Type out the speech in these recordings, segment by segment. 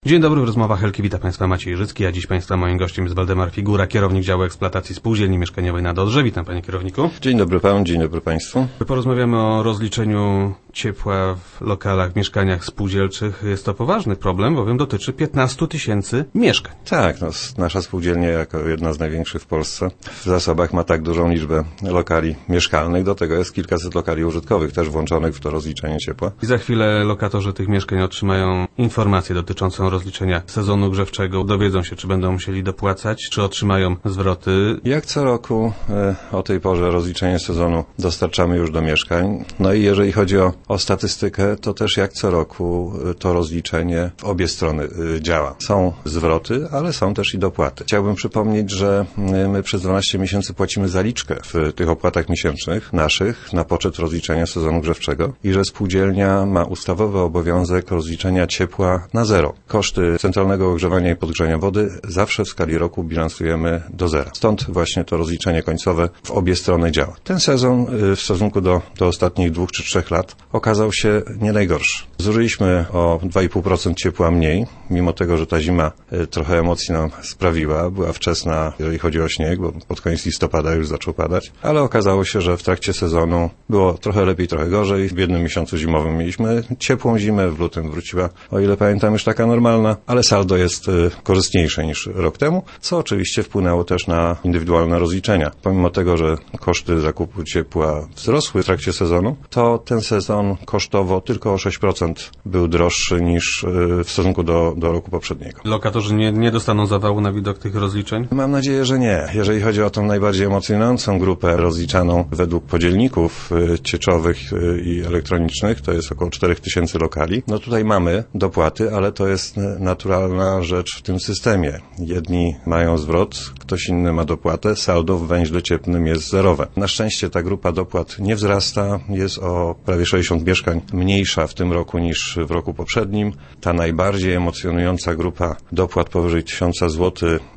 Dzień dobry, w rozmowach Helki wita Państwa Maciej Życki, a dziś Państwa moim gościem jest Waldemar Figura, kierownik działu eksploatacji spółdzielni mieszkaniowej na Dodrze. Witam Panie kierowniku. Dzień dobry Panu, dzień dobry Państwu. Porozmawiamy o rozliczeniu ciepła w lokalach, mieszkaniach spółdzielczych. Jest to poważny problem, bowiem dotyczy 15 000 mieszkań. Tak, nasza spółdzielnia jako jedna z największych w Polsce w zasobach ma tak dużą liczbę lokali mieszkalnych, do tego jest kilkaset lokali użytkowych też włączonych w to rozliczenie ciepła. I za chwilę lokatorzy tych mieszkań otrzymają informację dotyczącą rozliczenia sezonu grzewczego. Dowiedzą się, czy będą musieli dopłacać, czy otrzymają zwroty. Jak co roku o tej porze rozliczenie sezonu dostarczamy już do mieszkań. No i jeżeli chodzi o statystykę, to też jak co roku to rozliczenie w obie strony działa. Są zwroty, ale są też i dopłaty. Chciałbym przypomnieć, że my przez 12 miesięcy płacimy zaliczkę w tych opłatach miesięcznych naszych na poczet rozliczenia sezonu grzewczego i że spółdzielnia ma ustawowy obowiązek rozliczenia ciepła na zero. Koszty centralnego ogrzewania i podgrzania wody zawsze w skali roku bilansujemy do zera. Stąd właśnie to rozliczenie końcowe w obie strony działa. Ten sezon w stosunku do ostatnich 2 czy 3 lat okazał się nie najgorszy. Zużyliśmy o 2,5% ciepła mniej, mimo tego, że ta zima trochę emocji nam sprawiła. Była wczesna, jeżeli chodzi o śnieg, bo pod koniec listopada już zaczął padać, ale okazało się, że w trakcie sezonu było trochę lepiej, trochę gorzej. W jednym miesiącu zimowym mieliśmy ciepłą zimę, w lutym wróciła, o ile pamiętam, już taka normalna, ale saldo jest korzystniejsze niż rok temu, co oczywiście wpłynęło też na indywidualne rozliczenia. Pomimo tego, że koszty zakupu ciepła wzrosły w trakcie sezonu, to ten sezon kosztowo tylko o 6% był droższy niż w stosunku do roku poprzedniego. Lokatorzy nie dostaną zawału na widok tych rozliczeń? Mam nadzieję, że nie. Jeżeli chodzi o tą najbardziej emocjonującą grupę rozliczaną według podzielników cieczowych i elektronicznych, to jest około 4000 lokali. No tutaj mamy dopłaty, ale to jest naturalna rzecz w tym systemie. Jedni mają zwrot, ktoś inny ma dopłatę, saldo w węźle cieplnym jest zerowe. Na szczęście ta grupa dopłat nie wzrasta, jest o prawie 60 mieszkań mniejsza w tym roku niż w roku poprzednim. Ta najbardziej emocjonująca grupa dopłat powyżej 1000 zł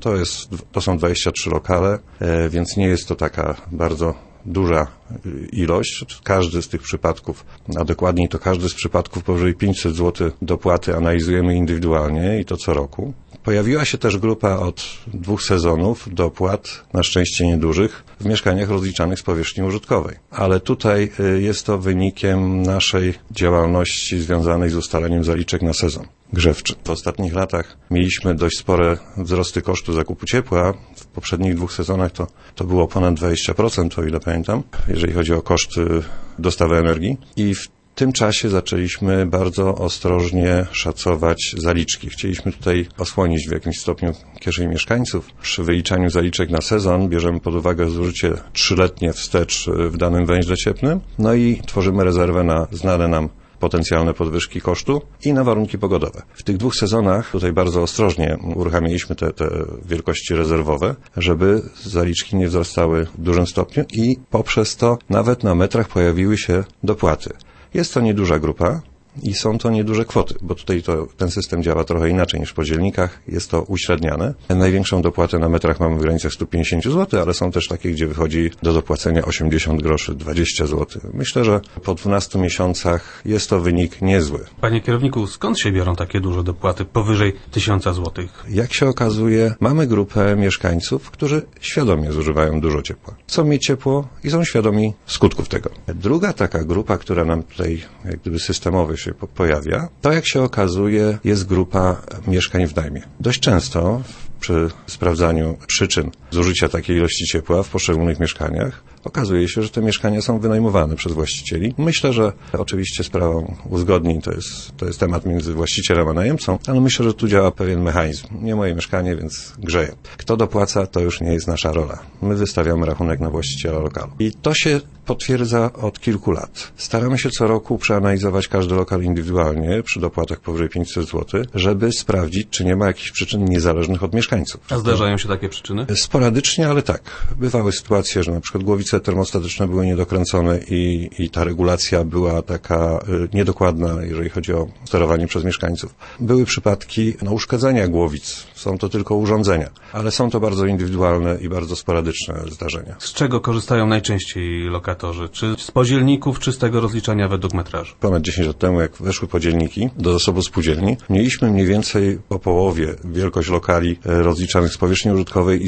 to są 23 lokale, więc nie jest to taka bardzo duża ilość. Każdy z tych przypadków, a dokładniej to każdy z przypadków powyżej 500 zł dopłaty analizujemy indywidualnie i to co roku. Pojawiła się też grupa od 2 sezonów dopłat, na szczęście niedużych, w mieszkaniach rozliczanych z powierzchni użytkowej. Ale tutaj jest to wynikiem naszej działalności związanej z ustalaniem zaliczek na sezon grzewczy. W ostatnich latach mieliśmy dość spore wzrosty kosztu zakupu ciepła. W poprzednich 2 sezonach to było ponad 20%, o ile pamiętam, jeżeli chodzi o koszty dostawy energii. I w tym czasie zaczęliśmy bardzo ostrożnie szacować zaliczki. Chcieliśmy tutaj osłonić w jakimś stopniu kieszeń mieszkańców. Przy wyliczaniu zaliczek na sezon bierzemy pod uwagę zużycie 3-letnie wstecz w danym węźle cieplnym, no i tworzymy rezerwę na znane nam potencjalne podwyżki kosztu i na warunki pogodowe. W tych 2 sezonach tutaj bardzo ostrożnie uruchamialiśmy te wielkości rezerwowe, żeby zaliczki nie wzrastały w dużym stopniu i poprzez to nawet na metrach pojawiły się dopłaty. Jest to nieduża grupa i są to nieduże kwoty, bo tutaj ten system działa trochę inaczej niż w podzielnikach. Jest to uśredniane. Największą dopłatę na metrach mamy w granicach 150 zł, ale są też takie, gdzie wychodzi do dopłacenia 80 groszy, 20 zł. Myślę, że po 12 miesiącach jest to wynik niezły. Panie kierowniku, skąd się biorą takie duże dopłaty powyżej 1000 zł? Jak się okazuje, mamy grupę mieszkańców, którzy świadomie zużywają dużo ciepła. Chcą mieć ciepło i są świadomi skutków tego. Druga taka grupa, która nam tutaj jak gdyby systemowo się pojawia, to jak się okazuje jest grupa mieszkań w najmie. Dość często przy sprawdzaniu przyczyn zużycia takiej ilości ciepła w poszczególnych mieszkaniach okazuje się, że te mieszkania są wynajmowane przez właścicieli. Myślę, że oczywiście sprawą uzgodnień to jest temat między właścicielem a najemcą, ale myślę, że tu działa pewien mechanizm. Nie moje mieszkanie, więc grzeję. Kto dopłaca, to już nie jest nasza rola. My wystawiamy rachunek na właściciela lokalu. I to się potwierdza od kilku lat. Staramy się co roku przeanalizować każdy lokal indywidualnie przy dopłatach powyżej 500 zł, żeby sprawdzić, czy nie ma jakichś przyczyn niezależnych od mieszkania. mieszkańców. A zdarzają się takie przyczyny? Sporadycznie, ale tak. Bywały sytuacje, że na przykład głowice termostatyczne były niedokręcone i ta regulacja była taka niedokładna, jeżeli chodzi o sterowanie przez mieszkańców. Były przypadki uszkadzenia głowic. Są to tylko urządzenia, ale są to bardzo indywidualne i bardzo sporadyczne zdarzenia. Z czego korzystają najczęściej lokatorzy? Czy z podzielników, czy z tego rozliczania według metrażu? Ponad 10 lat temu, jak weszły podzielniki do zasobu spółdzielni, mieliśmy mniej więcej po połowie wielkość lokali rozliczanych z powierzchni użytkowej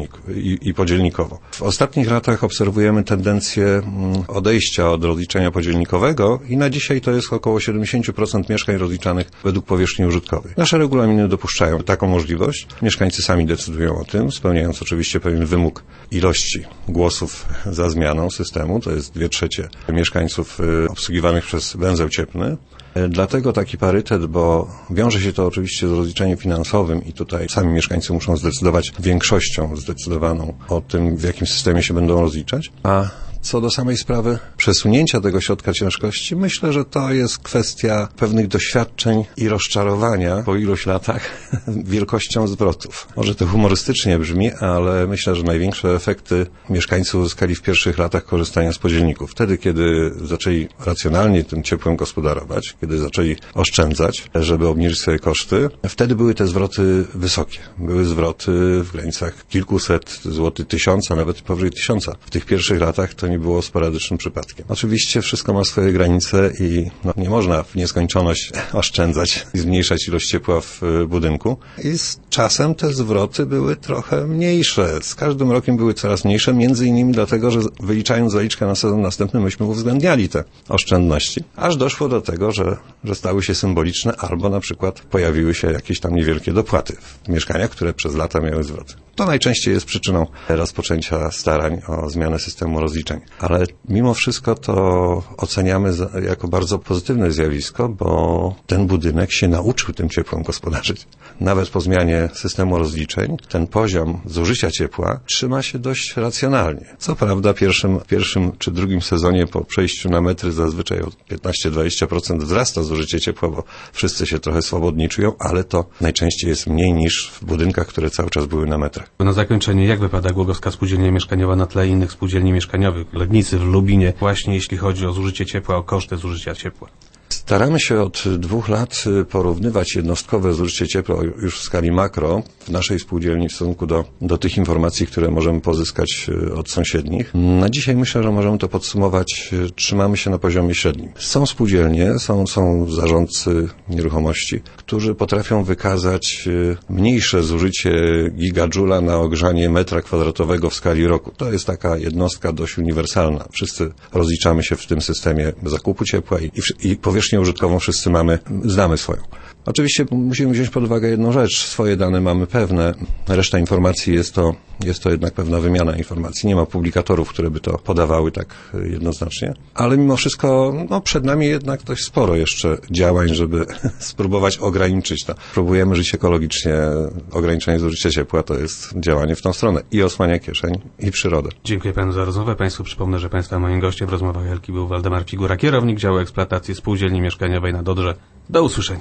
i podzielnikowo. W ostatnich latach obserwujemy tendencję odejścia od rozliczenia podzielnikowego i na dzisiaj to jest około 70% mieszkań rozliczanych według powierzchni użytkowej. Nasze regulaminy dopuszczają taką możliwość. Mieszkańcy sami decydują o tym, spełniając oczywiście pewien wymóg ilości głosów za zmianą systemu. To jest 2/3 mieszkańców obsługiwanych przez węzeł cieplny. Dlatego taki parytet, bo wiąże się to oczywiście z rozliczeniem finansowym i tutaj sami mieszkańcy muszą zdecydować większością zdecydowaną o tym, w jakim systemie się będą rozliczać. A co do samej sprawy przesunięcia tego środka ciężkości, myślę, że to jest kwestia pewnych doświadczeń i rozczarowania po iluś latach wielkością zwrotów. Może to humorystycznie brzmi, ale myślę, że największe efekty mieszkańcy uzyskali w pierwszych latach korzystania z podzielników. Wtedy, kiedy zaczęli racjonalnie tym ciepłem gospodarować, kiedy zaczęli oszczędzać, żeby obniżyć sobie koszty, wtedy były te zwroty wysokie. Były zwroty w granicach kilkuset złotych, 1000, a nawet powyżej 1000. W tych pierwszych latach to nie było sporadycznym przypadkiem. Oczywiście wszystko ma swoje granice i nie można w nieskończoność oszczędzać i zmniejszać ilość ciepła w budynku. I z czasem te zwroty były trochę mniejsze. Z każdym rokiem były coraz mniejsze, między innymi dlatego, że wyliczając zaliczkę na sezon następny, myśmy uwzględniali te oszczędności. Aż doszło do tego, że stały się symboliczne albo na przykład pojawiły się jakieś tam niewielkie dopłaty w mieszkaniach, które przez lata miały zwroty. To najczęściej jest przyczyną rozpoczęcia starań o zmianę systemu rozliczeń. Ale mimo wszystko to oceniamy jako bardzo pozytywne zjawisko, bo ten budynek się nauczył tym ciepłem gospodarzyć. Nawet po zmianie systemu rozliczeń ten poziom zużycia ciepła trzyma się dość racjonalnie. Co prawda w pierwszym czy drugim sezonie po przejściu na metry zazwyczaj o 15-20% wzrasta zużycie ciepła, bo wszyscy się trochę swobodniej czują, ale to najczęściej jest mniej niż w budynkach, które cały czas były na metrach. Na zakończenie, jak wypada Głogowska Spółdzielnia Mieszkaniowa na tle innych spółdzielni mieszkaniowych w Legnicy, w Lubinie, właśnie jeśli chodzi o zużycie ciepła, o koszty zużycia ciepła? Staramy się od 2 lat porównywać jednostkowe zużycie ciepła już w skali makro w naszej spółdzielni w stosunku do tych informacji, które możemy pozyskać od sąsiednich. Na dzisiaj myślę, że możemy to podsumować. Trzymamy się na poziomie średnim. Są spółdzielnie, są zarządcy nieruchomości, którzy potrafią wykazać mniejsze zużycie gigadżula na ogrzanie metra kwadratowego w skali roku. To jest taka jednostka dość uniwersalna. Wszyscy rozliczamy się w tym systemie zakupu ciepła i powierzchnię użytkową wszyscy znamy swoją. Oczywiście musimy wziąć pod uwagę jedną rzecz. Swoje dane mamy pewne, reszta informacji jest to jednak pewna wymiana informacji. Nie ma publikatorów, które by to podawały tak jednoznacznie. Ale mimo wszystko przed nami jednak dość sporo jeszcze działań, żeby spróbować ograniczyć to. Próbujemy żyć ekologicznie. Ograniczenie zużycia ciepła to jest działanie w tą stronę. I osłania kieszeń, i przyrodę. Dziękuję panu za rozmowę. Państwu przypomnę, że państwa moim gościem w rozmowach Elki był Waldemar Figura, kierownik działu eksploatacji Spółdzielni Mieszkaniowej na Dodrze. Do usłyszenia.